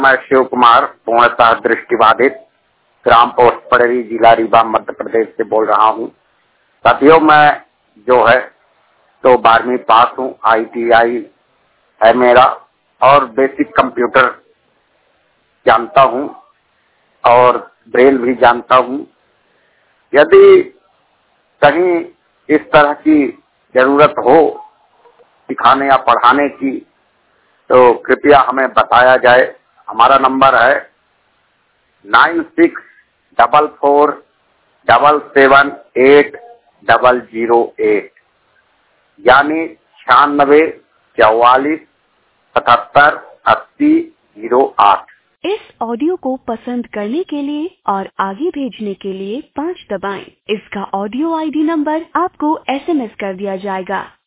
मैं शिव कुमार पूर्णतः दृष्टिबाधित ग्राम पोस्ट पड़ेरी जिला रीवा मध्य प्रदेश से बोल रहा हूँ। साथियों, मैं जो है तो 12वीं पास हूँ, ITI है मेरा और बेसिक कंप्यूटर जानता हूँ और ब्रेल भी जानता हूँ। यदि कहीं इस तरह की जरूरत हो सिखाने या पढ़ाने की तो कृपया हमें बताया जाए। हमारा नंबर है 9644778008 यानी 9644778008। इस ऑडियो को पसंद करने के लिए और आगे भेजने के लिए 5 दबाएं। इसका ऑडियो ID नंबर आपको SMS कर दिया जाएगा।